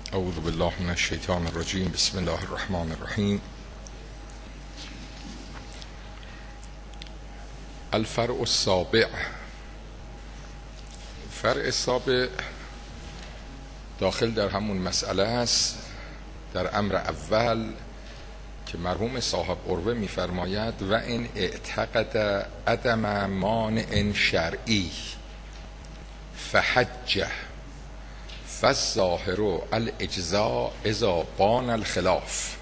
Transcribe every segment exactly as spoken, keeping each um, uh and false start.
اعوذ بالله من الشیطان الرجیم. بسم الله الرحمن الرحیم. الفرع السابع. فرع السابع داخل در همون مسئله است، در امر اول که مرحوم صاحب عروه می‌فرماید و این اعتقد عدم مانع شرعی فحجه فالظاهر الاجزاء اذا بان الخلاف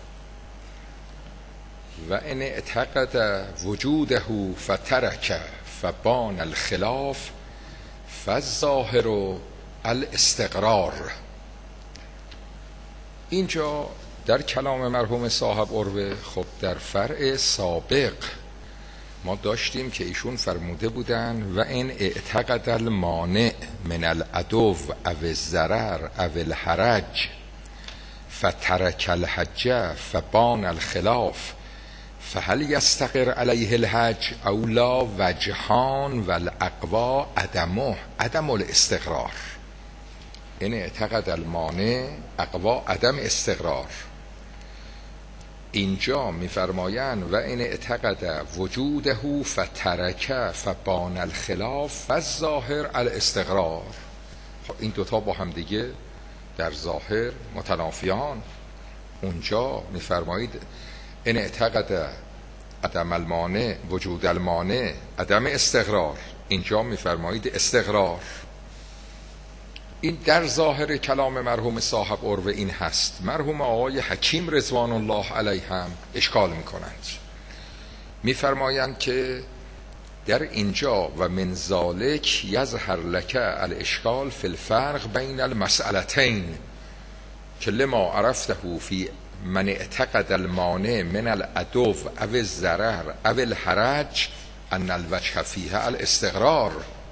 و ان اعتقد وجوده فترک فبان الخلاف فالظاهر الاستقرار. اینجا در کلام مرحوم صاحب عروه، خب در فرع سابق ما داشتیم که ایشون فرموده بودن و این اعتقد المانع من العدو او الضرر او الحرج فترک الحج فبان الخلاف فهل یستقر علیه الحج او لا وجهان والاقوى عدمه عدم الاستقرار. این اعتقد المانع اقوا عدم استقرار. اینجا میفرمایند و این اعتقد وجوده فترک فبان الخلاف فالظاهر الاستقرار. خب این دوتا با هم دیگه در ظاهر متنافیان. اونجا میفرمایید این اعتقد عدم المانع وجود المانع عدم استقرار، اینجا میفرمایید استقرار. این در ظاهر کلام مرحوم صاحب عروه این هست. مرحوم آقای حکیم رضوان الله علیه هم اشکال میکنند، میفرمایند که در اینجا و من ذالک یظهر لک الاشکال فی الفرق بین المسئلتین که لما عرفته فی من اعتقد المانع من العدو او الضرر او الحرج ان الوجه فیها الاستقرار.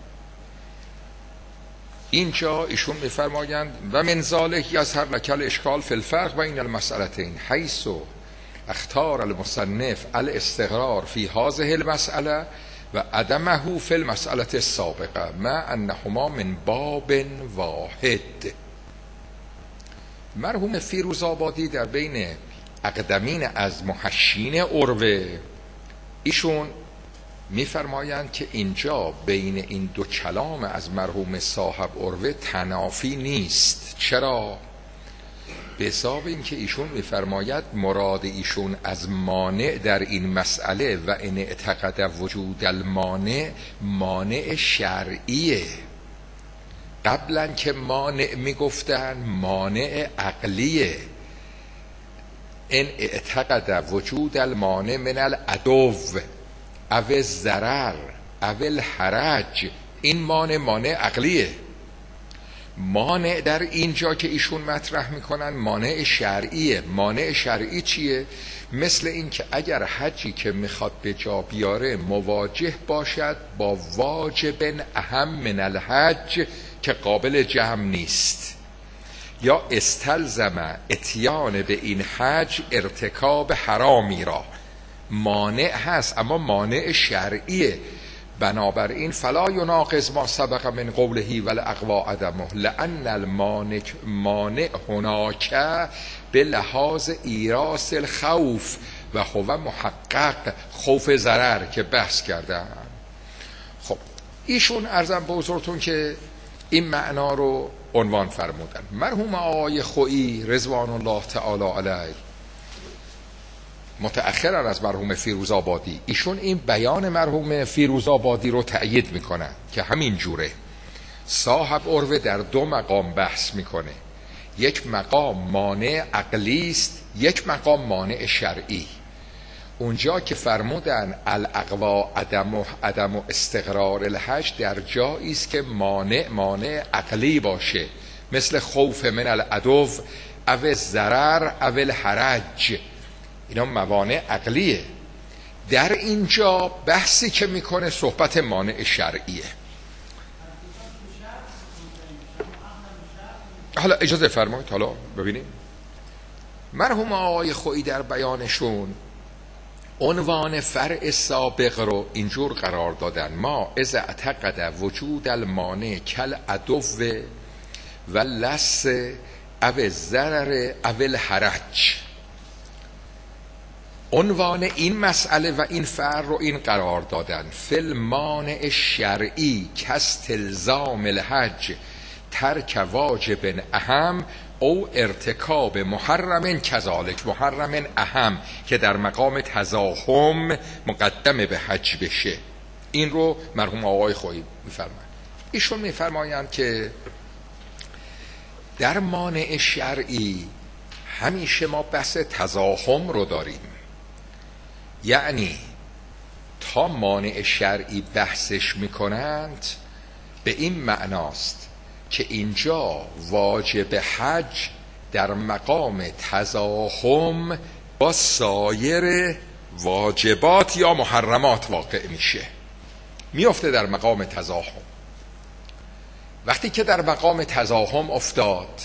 اینجا ایشون میفرمایند و من ذالک یظهر لک الاشکال فی الفرق بین المسئلتین حیث اختار المصنف الاستقرار فی هذه المسئله و عدمه فی المسئله السابقه مع انهما من باب واحد. مرحوم فیروزآبادی در بین اقدمین از محشین عروه ایشون میفرمایند که اینجا بین این دو کلام از مرحوم صاحب عروه تنافی نیست. چرا؟ به حساب این که ایشون میفرماید مراد ایشون از مانع در این مسئله و این اعتقد وجود المانع مانع شرعیه. قبلا که مانع میگفتن مانع عقلیه. این اعتقد وجود المانع من العدو او الضرر او الحرج، این مانع مانع عقلیه. مانع در اینجا که ایشون مطرح میکنن مانع شرعیه. مانع شرعی چیه؟ مثل این که اگر حجی که میخواد به جا بیاره مواجه باشد با واجب اهم من الحج که قابل جمع نیست، یا استلزم اتیان به این حج ارتکاب حرامی را، مانع هست اما مانع شرعیه. بنابراین فلا یناقض ما سبق من قوله والاقوى عدمه لان المانع مانع هناک به لحاظ ایراس الخوف و هو محقق خوف ضرر که بحث کردن. خب ایشون عرضم به حضورتون که این معنا رو عنوان فرمودن. مرحوم آقای خویی رضوان الله تعالی علیه متأخرا از مرحوم فیروزآبادی، ایشون این بیان مرحوم فیروزآبادی رو تأیید میکنن که همین جوره. صاحب عروه در دو مقام بحث میکنه، یک مقام مانع عقلی است، یک مقام مانع شرعی. اونجا که فرمودن الاقوى عدم عدم استقرار الحج در جایی است که مانع مانع عقلی باشه، مثل خوف من العدو او الضرر او الحرج، اینا موانع عقلیه. در اینجا بحثی که میکنه صحبت مانع شرعیه. حالا اجازه فرمایید حالا ببینیم. مرحوم آقای خویی در بیانشون عنوان فرع سابق رو اینجور قرار دادن: ما اذا اعتقد وجود المانع کل عدو و لس او ضرر او الحرج. عنوان این مسئله و این فرع رو این قرار دادن: فل مانع شرعی کاستلزام الحج ترک واجب اهم او ارتکاب محرم کذالک. محرم اهم که در مقام تزاحم مقدمه به حج بشه. این رو مرحوم آقای خویی میفرمایند. ایشون میفرمایند که در مانع شرعی همیشه ما بحث تزاحم رو داریم، یعنی تا مانع شرعی بحثش میکنند به این معناست که اینجا واجب حج در مقام تزاحم با سایر واجبات یا محرمات واقع میشه، میفته در مقام تزاحم. وقتی که در مقام تزاحم افتاد،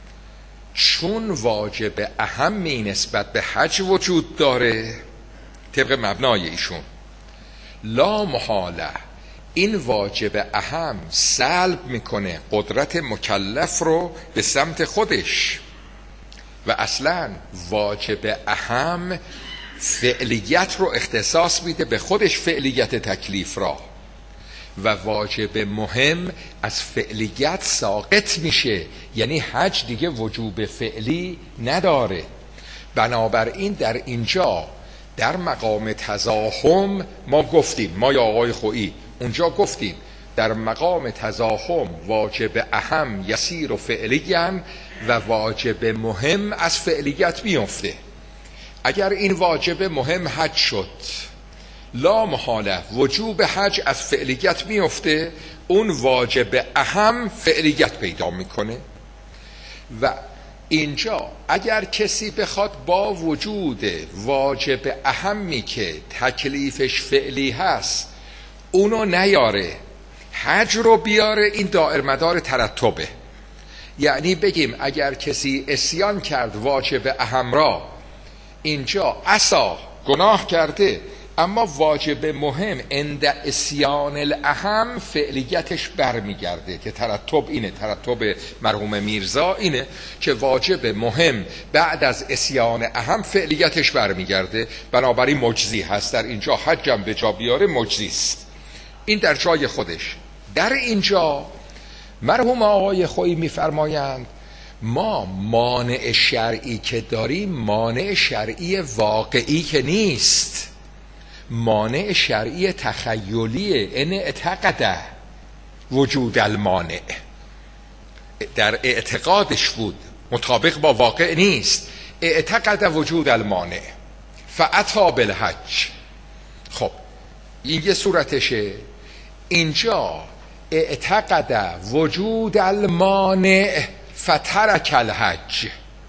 چون واجب اهمی نسبت به حج وجود داره طبق مبنای ایشون، لا محاله این واجب اهم سلب میکنه قدرت مکلف رو به سمت خودش و اصلا واجب اهم فعلیت رو اختصاص میده به خودش، فعلیت تکلیف را، و واجب مهم از فعلیت ساقط میشه، یعنی حج دیگه وجوب فعلی نداره. بنابراین در اینجا در مقام تزاحم ما گفتیم، ما یا آقای خویی اونجا گفتیم در مقام تزاحم واجب اهم یسیر و فعلیاً و واجب مهم از فعلیت میفته. اگر این واجب مهم حج شد، لا محاله وجوب حج از فعلیت میفته، اون واجب اهم فعلیت پیدا میکنه. و اینجا اگر کسی بخواد با وجود واجب اهمی که تکلیفش فعلی هست اونو نیاره، حج رو بیاره، این دائر مدار ترتبه. یعنی بگیم اگر کسی عصیان کرد واجب اهم را، اینجا عصا گناه کرده، اما واجب مهم عند عصیان الاهم فعلیتش برمیگرده که ترتب اینه، ترتب مرحوم میرزا اینه که واجب مهم بعد از عصیان اهم فعلیتش برمیگرده، بنابراین مجزی هست. در اینجا حجم به جا بیاره مجزی است. این در جای خودش. در اینجا مرحوم آقای خویی میفرمایند ما مانع شرعی که داریم مانع شرعی واقعی که نیست، مانع شرعی تخیلیه. ان اعتقد وجود المانع، در اعتقادش بود، مطابق با واقع نیست. اعتقد وجود المانع فاتی بالحج. خب این یه صورتشه. اینجا اعتقد وجود المانع فترک الحج،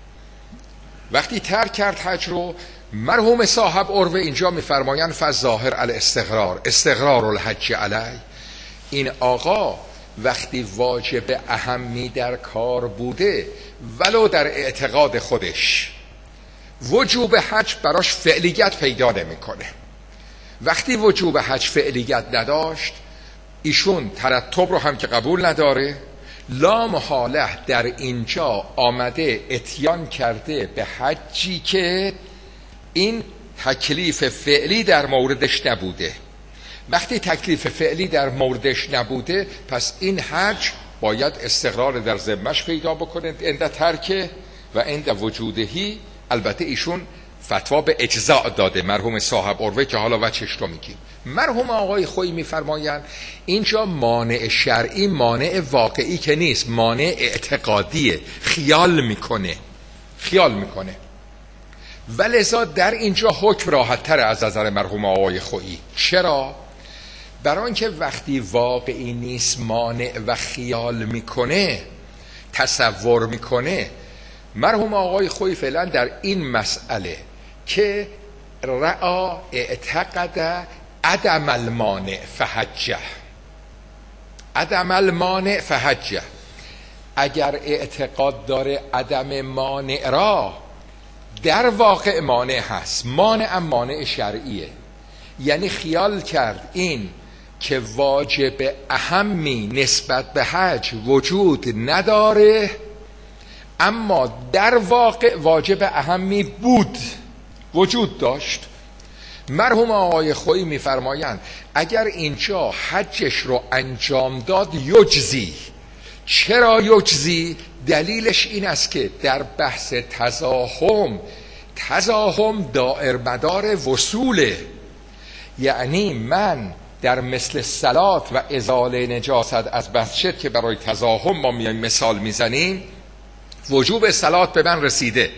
وقتی ترک کرد حج رو، مرحوم صاحب عروه اینجا میفرمایند فظاهر الاستقرار استقرار الحج علی. این آقا وقتی واجب اهمی در کار بوده ولو در اعتقاد خودش، وجوب حج براش فعلیت پیدا نمیکنه. وقتی وجوب حج فعلیت نداشت، ایشون ترتب رو هم که قبول نداره، لا محاله در اینجا آمده اتیان کرده به حجی که این تکلیف فعلی در موردش نبوده. وقتی تکلیف فعلی در موردش نبوده، پس این حج باید استقرار در ذمه‌اش پیدا بکنه عند ترکه و عند وجودهی. البته ایشون فتوا به اجزاء داده مرحوم صاحب عروه که حالا وجهش رو میگیم. مرحوم آقای خویی میفرمایند اینجا مانع شرعی مانع واقعی که نیست، مانع اعتقادیه، خیال میکنه خیال میکنه ولذا در اینجا حکم راحت تر از نظر مرحوم آقای خویی. چرا؟ برای اینکه وقتی واقعی نیست مانع و خیال میکنه، تصور میکنه. مرحوم آقای خویی فعلا در این مسئله که رعا اعتقد عدم المانع فحجه، عدم المانع فحجه، اگر اعتقاد داره عدم مانع را، در واقع مانع هست. مانع هم مانع شرعیه، یعنی خیال کرد این که واجب اهمی نسبت به حج وجود نداره، اما در واقع واجب اهمی بود، وجود داشت. مرحوم آقای خویی میفرمایند اگر اینجا حجش رو انجام داد یجزی. چرا یجزی؟ دلیلش این است که در بحث تزاحم، تزاحم دائر مدار وصوله، یعنی من در مثل صلات و ازاله نجاست از مسجد که برای تزاحم ما میایم مثال میزنیم، وجوب صلات به من رسیده،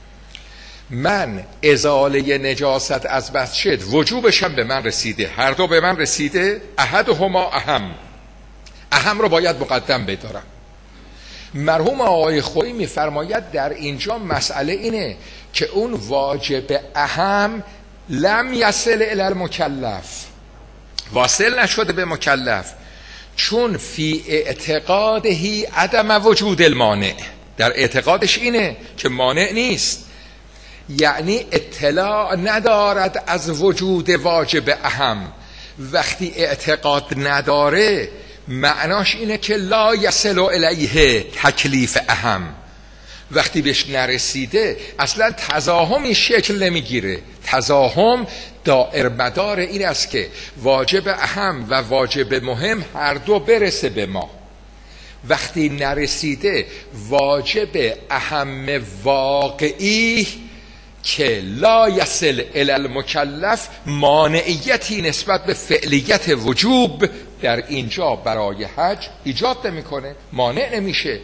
من ازاله نجاست از مسجد وجوبشم به من رسیده، هر دو به من رسیده، احدهما اهم، اهم رو باید مقدم بدارم. مرحوم آقای خویی میفرماید در اینجا مسئله اینه که اون واجب اهم لم یصل الی المکلف، واصل نشده به مکلف، چون فی اعتقادهی عدم وجود المانع، در اعتقادش اینه که مانع نیست، یعنی اطلاع ندارد از وجود واجب اهم. وقتی اعتقاد نداره معناش اینه که لا یصل الیه تکلیف اهم، وقتی بهش نرسیده اصلا تزاحمی شکل نمیگیره. تزاحم دائر مدار این است که واجب اهم و واجب مهم هر دو برسه به ما. وقتی نرسیده واجب اهم واقعی که لا یصل الی المکلف مانعیتی نسبت به فعلیت وجوب در اینجا برای حج ایجاد نمیکنه، مانع نمیشه.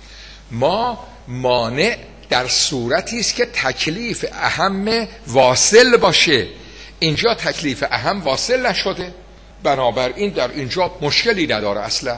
ما مانع در صورتی است که تکلیف اهم واصل باشه، اینجا تکلیف اهم واصل نشده، بنابراین در اینجا مشکلی نداره اصلا.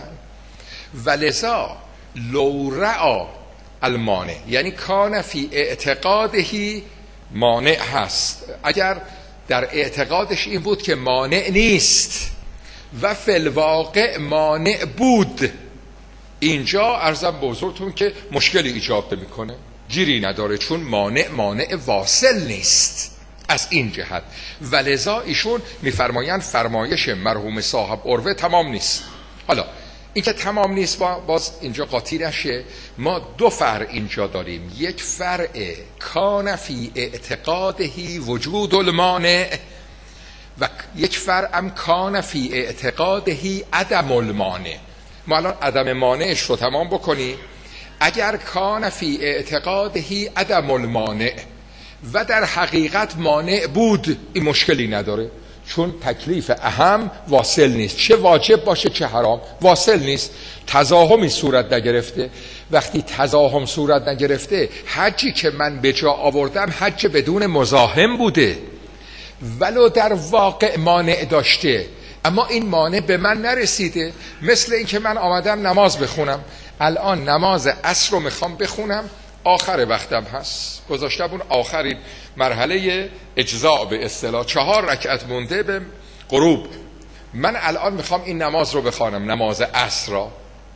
ولذا لو رعا المانع، یعنی کان فی اعتقادهی مانع هست، اگر در اعتقادش این بود که مانع نیست و فی الواقع مانع بود، اینجا عرضم بزرگتون که مشکلی ایجاد میکنه، گیری نداره، چون مانع مانع واصل نیست از این جهت. ولذا ایشون میفرمایند فرمایش مرحوم صاحب عروه تمام نیست. حالا این که تمام نیست باز اینجا قاطی نشه، ما دو فرع اینجا داریم، یک فرع کان فی اعتقادهی وجود المانع و یک فرع هم کان فی اعتقادهی عدم المانع. ما الان عدم مانعش رو تمام بکنیم. اگر کان فی اعتقادهی عدم المانع و در حقیقت مانع بود، این مشکلی نداره، چون تکلیف اهم واصل نیست، چه واجب باشه چه حرام واصل نیست، تزاحمی صورت نگرفته. وقتی تزاحم صورت نگرفته، حجی که من به جا آوردم حج بدون مزاحم بوده، ولو در واقع مانع داشته، اما این مانع به من نرسیده. مثل این که من آمدم نماز بخونم، الان نماز عصر رو میخوام بخونم، آخر وقتم هست، گذاشتم اون آخرین مرحله اجزاء به اصطلاح، چهار رکعت مونده به غروب، من الان میخوام این نماز رو بخوانم، نماز عصر را.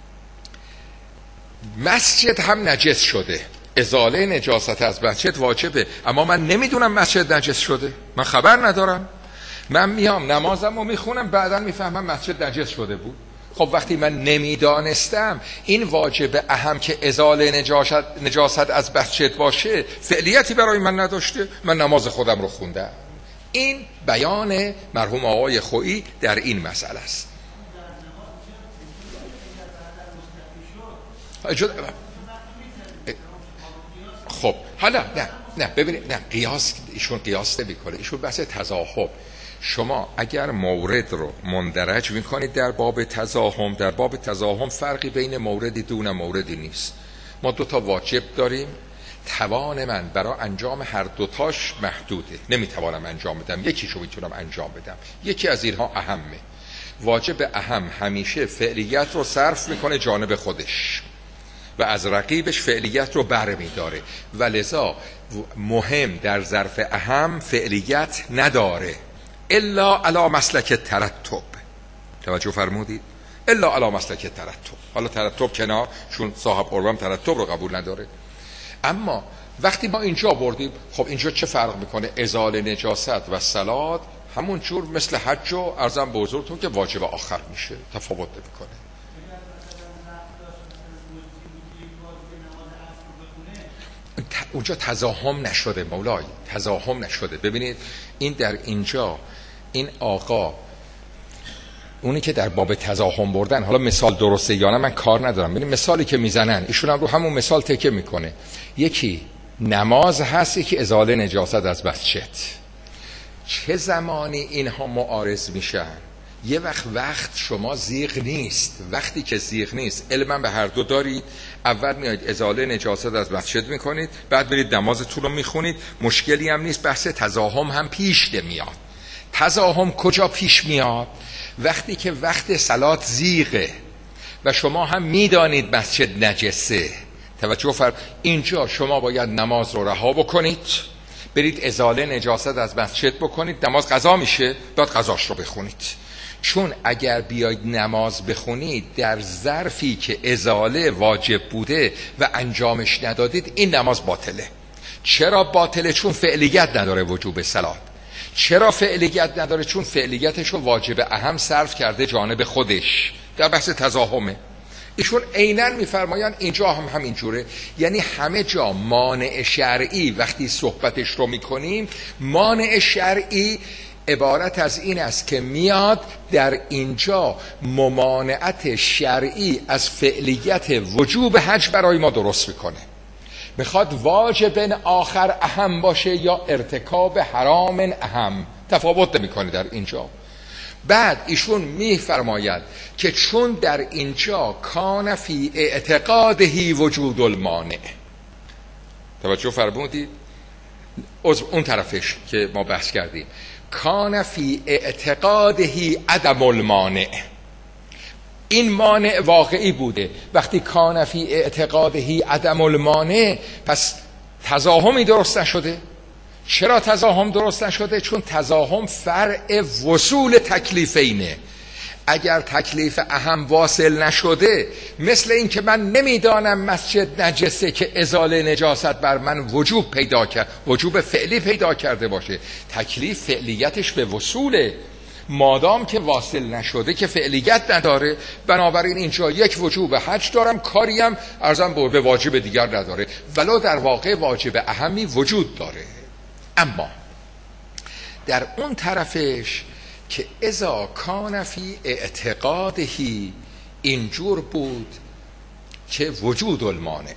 مسجد هم نجس شده، ازاله نجاست از مسجد واجبه، اما من نمیدونم مسجد نجس شده، من خبر ندارم، من میام نمازم رو میخونم، بعدا میفهمم مسجد نجس شده بود. خب وقتی من نمیدانستم این واجب اهم که ازاله نجاست, نجاست از مسجد باشه فعلیتی برای من نداشته، من نماز خودم رو خوندم. این بیان مرحوم آقای خویی در این مسئله است. خب حالا نه نه ببینید، نه قیاس، ایشون قیاس نمی‌کنه، ایشون بحث تزاحم. شما اگر مورد رو مندرج میکنید در باب تزاحم، در باب تزاحم فرقی بین موردی دون موردی نیست. ما دو تا واجب داریم، توان من برای انجام هر دوتاش محدوده، نمیتوانم انجام بدم، یکیشو میتونم انجام بدم، یکی از اینها اهمه. واجب اهم همیشه فعلیت رو صرف میکنه جانب خودش و از رقیبش فعلیت رو بر میداره، و لذا مهم در ظرف اهم فعلیت نداره الا علی مسلک ترتب. توجه فرمودید؟ الا علی مسلک ترتب. حالا ترتب کنار، چون صاحب قربم ترتب رو قبول نداره. اما وقتی ما اینجا بردیم، خب اینجا چه فرق میکنه؟ ازاله نجاست و صلات همون جور مثل حج و ارزم به حضورتون که واجب آخر میشه، تفاوت نمیکنه. اونجا تزاحم نشده مولای، تزاحم نشده. ببینید این در اینجا این آقا اونی که در باب تزاحم بردن، حالا مثال درسته یا نه من کار ندارم، ببین مثالی که میزنن ایشون هم رو همون مثال تکیه میکنه. یکی نماز هست، یکی ازاله نجاست از مسجد. چه زمانی اینها معارض میشن؟ یه وقت وقت شما زیغ نیست، وقتی که زیغ نیست علما به هر دو دارید، اول میاید ازاله نجاست از مسجد میکنید، بعد برید نمازتون رو میخونید، مشکلی هم نیست، بحث تزاحم هم پیش میاد. تزاحم کجا پیش میاد؟ وقتی که وقت صلات زیغه و شما هم میدانید مسجد نجسه. توجه فرد، اینجا شما باید نماز رو رها بکنید، برید ازاله نجاست از مسجد بکنید، نماز قضا میشه، بعد قضاش رو بخونید. چون اگر بیاید نماز بخونید در ظرفی که ازاله واجب بوده و انجامش ندادید، این نماز باطله. چرا باطله؟ چون فعلیت نداره وجوب صلات. چرا فعلیت نداره؟ چون فعلیتش رو واجب اهم صرف کرده جانب خودش. در بحث تزاحمه. ایشون عیناً میفرمایند اینجا هم همین جوره، یعنی همه جا مانع شرعی وقتی صحبتش رو میکنیم، مانع شرعی عبارت از این است که میاد در اینجا ممانعت شرعی از فعلیت وجوب حج برای ما درست میکنه. میخواد واجب آخر اهم باشه یا ارتکاب حرام اهم، تفاوت نمیکنه در اینجا. بعد ایشون میفرماید که چون در اینجا کان فی اعتقادهی وجود المانع. توجه فرمودید؟ اون طرفش که ما بحث کردیم، کان فی اعتقادهی عدم المانع، این مانع واقعی بوده. وقتی کان فی اعتقادهی عدم المانع، پس تزاحمی درست نشده. چرا تزاحم درست نشده؟ چون تزاحم فرع وصول تکلیفینه. اگر تکلیف اهم واصل نشده، مثل این که من نمیدانم مسجد نجسه که ازاله نجاست بر من وجوب پیدا کرد، وجوب فعلی پیدا کرده باشه، تکلیف فعلیتش به وصوله. مادام که واصل نشده که فعلیت نداره، بنابراین اینجا یک وجوب حج دارم، کاریم ارزم به واجب دیگر نداره، ولو در واقع واجب اهمی وجود داره. اما در اون طرفش که اذا کان فی اعتقادهی، اینجور بود که وجود المانع،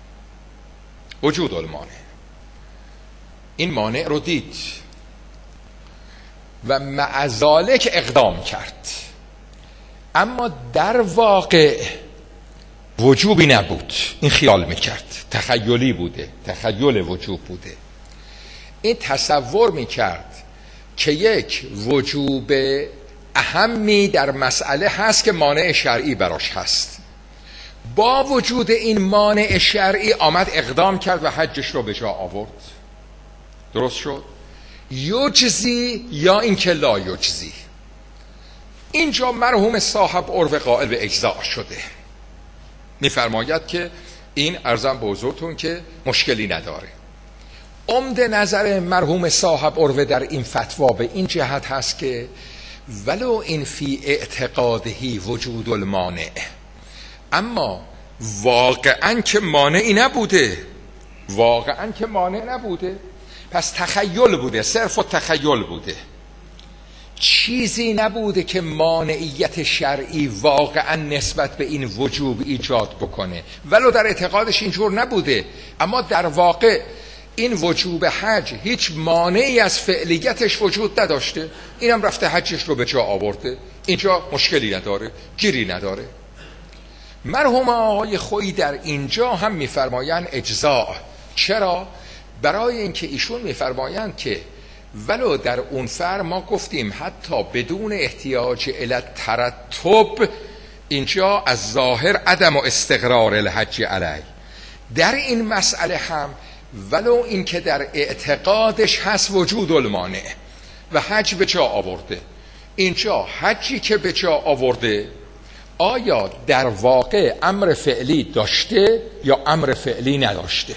وجود المانع، این مانع رو دید و مع ذالک اقدام کرد، اما در واقع وجوبی نبود. این خیال میکرد، تخیلی بوده، تخیل وجوب بوده. این تصور میکرد که یک وجوب اهمی در مسئله هست که مانع شرعی براش هست. با وجود این مانع شرعی آمد اقدام کرد و حجش رو به جا آورد. درست شد؟ یجزی یا اینکه لا یجزی. اینجا مرحوم صاحب عرو قائل به اجزاء شده. میفرماید که این ارزم به حضورتون که مشکلی نداره. عمده نظر مرحوم صاحب عروه در این فتوا به این جهت هست که ولو این فی اعتقادهی وجود المانع، اما واقعا که مانعی نبوده، واقعا که مانع نبوده، پس تخیل بوده، صرف و تخیل بوده، چیزی نبوده که مانعیت شرعی واقعا نسبت به این وجوب ایجاد بکنه. ولو در اعتقادش اینجور نبوده، اما در واقع این وجوب حج هیچ مانعی از فعلیتش وجود نداشته، اینم رفته حجش رو به جا آورده، اینجا مشکلی نداره، گیری نداره. مرحوم آقای خویی در اینجا هم میفرمایند اجزاء. چرا؟ برای اینکه ایشون میفرمایند که ولو در اون فر ما گفتیم حتی بدون احتیاج الی ترتب، اینجا از ظاهر عدم و استقرار الحج علی، در این مسئله هم ولو این که در اعتقادش هست وجود المانع و حج به جا آورده، اینجا حجی که به جا آورده آیا در واقع امر فعلی داشته یا امر فعلی نداشته؟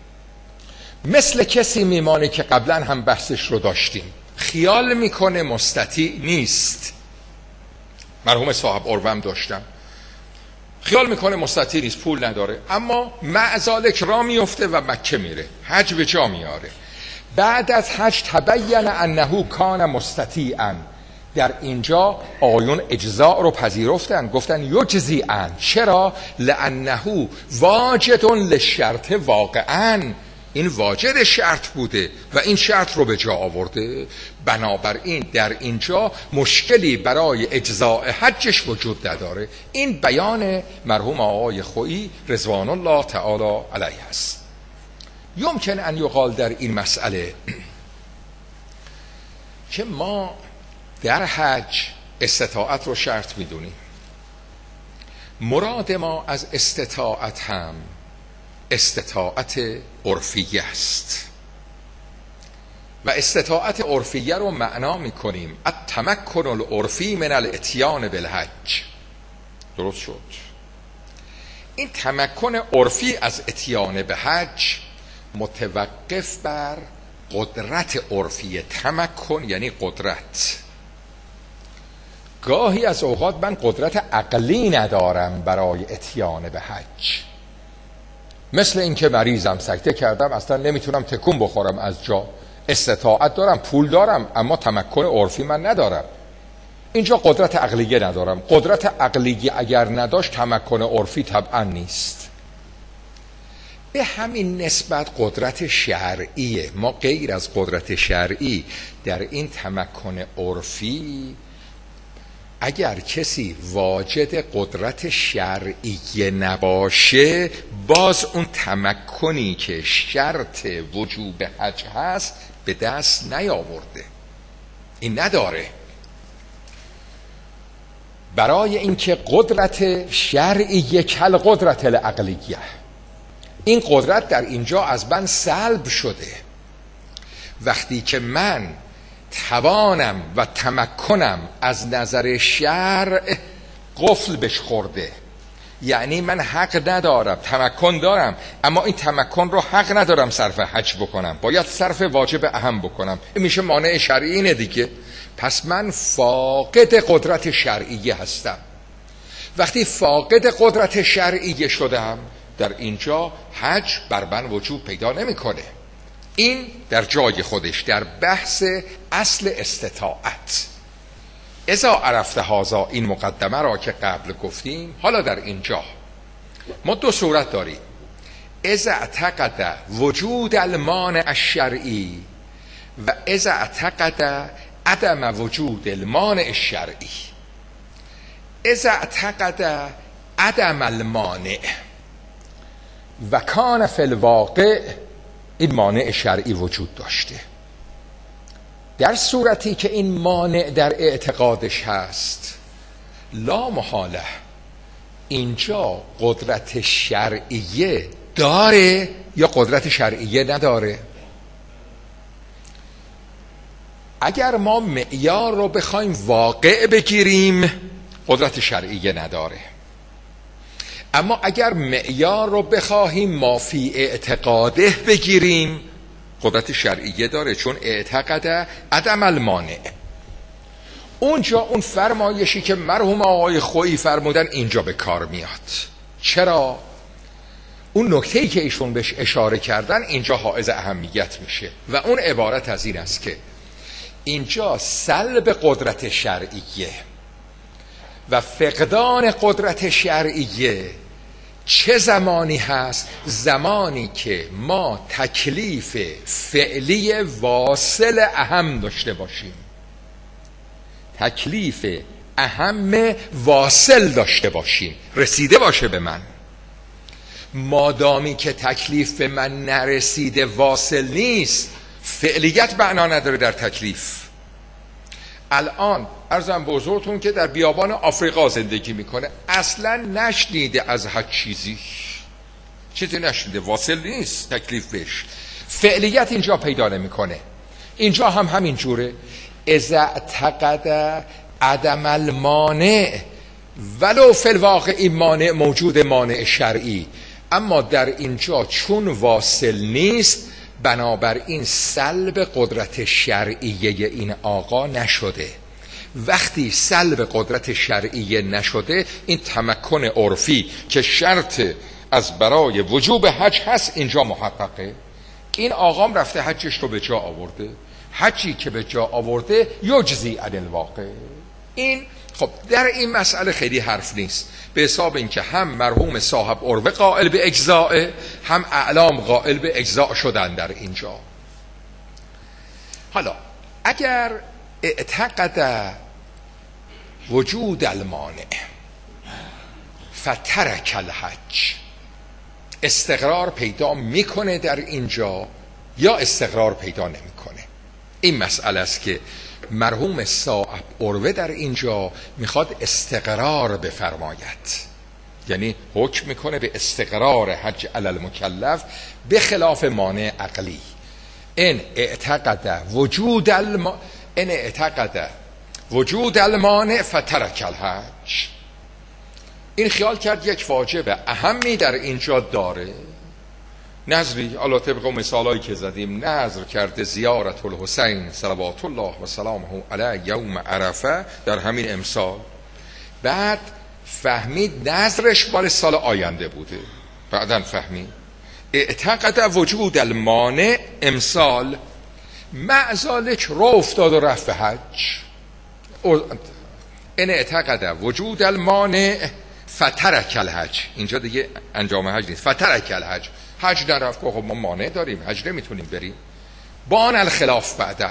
مثل کسی میمانه که قبلا هم بحثش رو داشتیم، خیال میکنه مستطیع نیست. مرحوم صاحب عروه هم داشتم، خیال میکنه مستطیع نیست، پول نداره، اما معذالک را میفته و مکه میره، حج به جا میاره. بعد از حج تبین انه کان مستطیعا، در اینجا آیون اجزاء رو پذیرفتن، گفتن یجزیعن. چرا؟ لانه واجد للشرط واقعا، این واجد شرط بوده و این شرط رو به جا آورده، بنابراین در اینجا مشکلی برای اجزاء حجش وجود نداره. این بیان مرحوم آقای خویی رضوان الله تعالی علیه است. یمکن ان یقال در این مسئله که ما در حج استطاعت رو شرط میدونیم، مراد ما از استطاعت هم استطاعت عرفیه است و استطاعت عرفیه رو معنا میکنیم التمکن العرفی من الاتیان بالحج. درست شد؟ این تمکن عرفی از اتیان به حج متوقف بر قدرت عرفی. تمکن یعنی قدرت. گاهی از اوقات من قدرت عقلی ندارم برای اتیان به حج، مثل اینکه مریضم، سکته کردم، اصلا نمیتونم تکون بخورم از جا، استطاعت دارم، پول دارم، اما تمکن عرفی من ندارم. اینجا قدرت عقلیه ندارم. قدرت عقلیه اگر نداشت تمکن عرفی طبعا نیست. به همین نسبت قدرت شرعیه. ما غیر از قدرت شرعی در این تمکن عرفی، اگر کسی واجد قدرت شرعی نباشه، باز اون تمکنی که شرط وجوب حج هست به دست نیاورده، این نداره. برای اینکه قدرت شرعی کل قدرت العقلیه، این قدرت در اینجا از من سلب شده. وقتی که من توانم و تمکنم از نظر شرع قفل بش خورده، یعنی من حق ندارم، تمکن دارم اما این تمکن رو حق ندارم صرف حج بکنم، باید صرف واجب اهم بکنم، این میشه مانع شرعی اینه دیگه. پس من فاقد قدرت شرعیه هستم. وقتی فاقد قدرت شرعیه شدم، در اینجا حج بر من وجوب پیدا نمیکنه. این در جای خودش در بحث اصل استطاعت. اذا عرفت هذا، این مقدمه را که قبل گفتیم، حالا در اینجا ما دو صورت داریم. اذا اعتقد وجود المانع الشرعی و اذا اعتقد عدم وجود المانع الشرعی. اذا اعتقد عدم المانع و کان فی الواقع این مانع شرعی وجود داشته، در صورتی که این مانع در اعتقادش هست، لا محاله اینجا قدرت شرعیه داره یا قدرت شرعیه نداره. اگر ما معیار رو بخوایم واقع بگیریم، قدرت شرعیه نداره. اما اگر معیار رو بخواهیم ما فی اعتقاده بگیریم، قدرت شرعیه داره، چون اعتقد عدم المانع. اونجا اون فرمایشی که مرحوم آقای خویی فرمودن اینجا به کار میاد. چرا؟ اون نکته‌ای که ایشون بهش اشاره کردن اینجا حائز اهمیت میشه و اون عبارت از این است که اینجا سلب قدرت شرعیه و فقدان قدرت شرعیه چه زمانی هست؟ زمانی که ما تکلیف فعلی واصل اهم داشته باشیم، تکلیف اهم واصل داشته باشیم، رسیده باشه به من. مادامی که تکلیف من نرسیده، واصل نیست، فعلیت معنا نداره در تکلیف. الان عرضم به حضورتون که در بیابان آفریقا زندگی میکنه، اصلا نشنیده از حج چیزی، چیزی نشنیده، واصل نیست تکلیفش، فعلیت اینجا پیدا نمیکنه. اینجا هم همین جوره. اذا اعتقد عدم المانع ولو فی الواقع این مانع موجود، مانع شرعی، اما در اینجا چون واصل نیست، بنابراین سلب قدرت شرعیه این آقا نشده وقتی سلب قدرت شرعی نشده، این تمکن عرفی که شرط از برای وجوب حج هست اینجا محققه. این آقام رفته حجش رو به جا آورده، حجی که به جا آورده یجزی عن الواقع. این خب در این مسئله خیلی حرف نیست، به حساب اینکه هم مرحوم صاحب عروه قائل به اجزاء، هم اعلام قائل به اجزاء شدن در اینجا. حالا اگر اعتقد وجود المانع فترک الحج، استقرار پیدا میکنه در اینجا یا استقرار پیدا نمیکنه؟ این مسئله است که مرحوم صاحب عروه در اینجا میخواد استقرار بفرماید، یعنی حکم میکنه به استقرار حج علی المکلف به خلاف مانع عقلی. ان اعتقد وجود الم... ان اعتقد وجود المانع فترک الحج. این خیال کرد یک واجب اهمی در اینجا داره، نظری حالا طبق مثالایی که زدیم نظر کرده زیارت الحسین صلوات الله و سلامه علیه یوم عرفه در همین امسال، بعد فهمید نظرش مال سال آینده بوده، بعدن فهمید اعتقد وجود المانع امسال، معزالک رو افتاد و رفت به حج. این اعتقد وجود المانع فترک الحج، اینجا دیگه انجام حج نیست، فترک الحج، حج نرفت، خب ما مانع داریم، حج نمیتونیم بریم، بان الخلاف بعدن.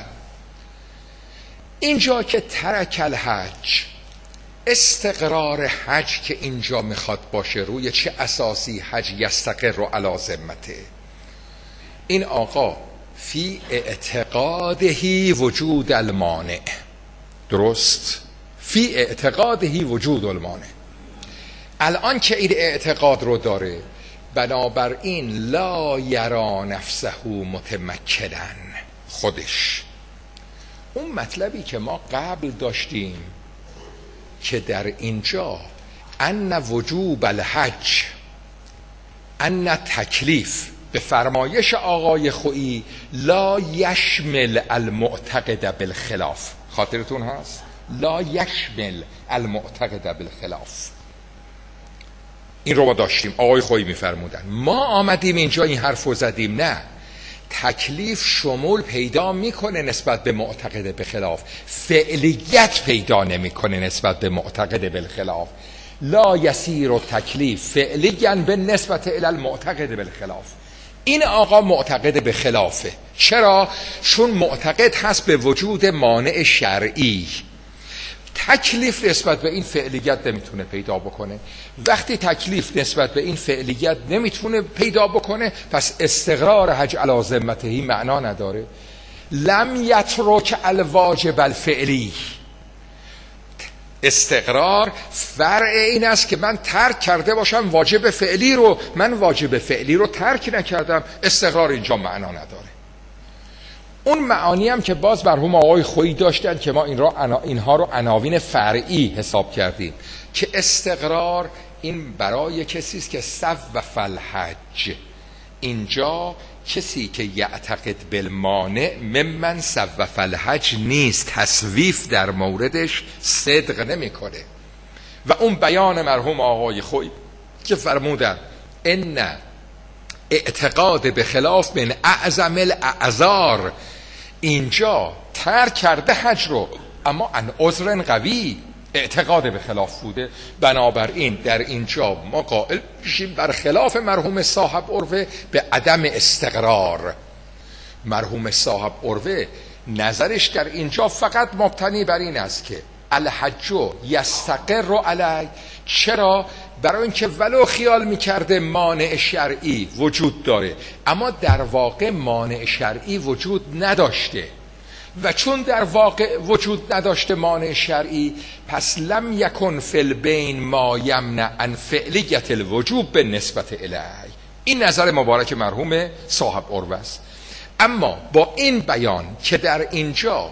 اینجا که ترک الحج، استقرار حج که اینجا میخواد باشه روی چه اساسی حج یستقر علی ذمته؟ این آقا فی اعتقادهی وجود المانع، درست؟ فی اعتقادهی وجود المانع. الان که این اعتقاد رو داره، بنابراین لا یرا نفسه متمکنن، خودش اون مطلبی که ما قبل داشتیم که در اینجا ان وجوب الحج ان تکلیف به فرمایش آقای خویی لا یشمل المعتقد بالخلاف، خاطرتون هست؟ لا یشمل المعتقد بالخلاف، این رو ما داشتیم، آقای خویی میفرمودن. ما آمدیم اینجا این حرف رو زدیم نه، تکلیف شمول پیدا میکنه نسبت به معتقد به خلاف، فعلیت پیدا نمیکنه نسبت به معتقد بالخلاف. لا یسیر و تکلیف فعلیاً به نسبت الی المعتقد بالخلاف. این آقا معتقد به خلافه. چرا؟ چون معتقد هست به وجود مانع شرعی، تکلیف نسبت به این فعلیت نمیتونه پیدا بکنه. وقتی تکلیف نسبت به این فعلیت نمیتونه پیدا بکنه، پس استقرار حج علی ذمته معنا نداره. لم یترک الواجب الفعلی، استقرار فرع این است که من ترک کرده باشم واجب فعلی رو، من واجب فعلی رو ترک نکردم، استقرار اینجا معنا نداره. اون معانی هم که باز مرحوم آقای خویی داشتن که ما این را اینها رو عناوین فرعی حساب کردیم، که استقرار این برای کسی است که صوف الحج، اینجا کسی که یعتقد بالمانع ممن صوف الحج نیست، تصویف در موردش صدق نمیکنه. و اون بیان مرحوم آقای خویی که فرمودن ان اعتقاد به خلاف من اعظم الاعذار، اینجا ترک کرده حج رو اما ان عذر قوی، اعتقاد به خلاف بوده، بنابراین در اینجا ما قائل میشیم بر خلاف مرحوم صاحب عروه به عدم استقرار. مرحوم صاحب عروه نظرش در اینجا فقط مبتنی بر این است که الحج یستقر علی، چرا؟ برای اینکه ولو خیال میکرده مانع شرعی وجود داره، اما در واقع مانع شرعی وجود نداشته، و چون در واقع وجود نداشته مانع شرعی، پس لم یکن فی البین ما یمنع عن فعلیت الوجوب به نسبت الی. این نظر مبارک مرحوم صاحب عروه است. اما با این بیان که در اینجا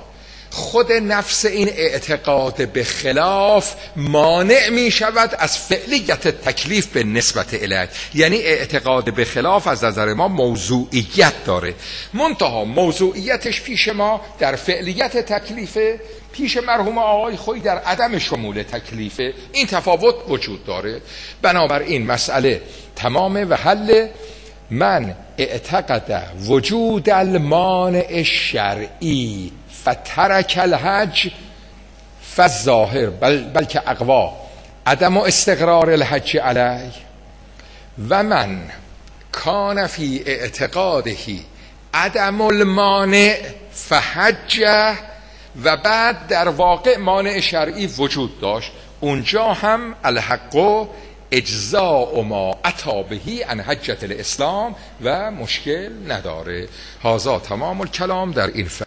خود نفس این اعتقاد به خلاف مانع می شود از فعلیت تکلیف به نسبت الیه. یعنی اعتقاد به خلاف از نظر ما موضوعیت داره، منتها موضوعیتش پیش ما در فعلیت تکلیفه، پیش مرحوم آقای خویی در عدم شمول تکلیفه. این تفاوت وجود داره. بنابراین مسئله تمامه و حل. من اعتقد وجود المانع الشرعی فترک الحج فالظاهر بل بلکه اقوا عدم استقرار الحج علیه و من کان فی اعتقاده عدم المانع فحجه و بعد در واقع مانع شرعی وجود داشت، اونجا هم الحق اجزاء ما اتی بهی عن حجة الاسلام و مشکل نداره. هذا تمام الکلام در این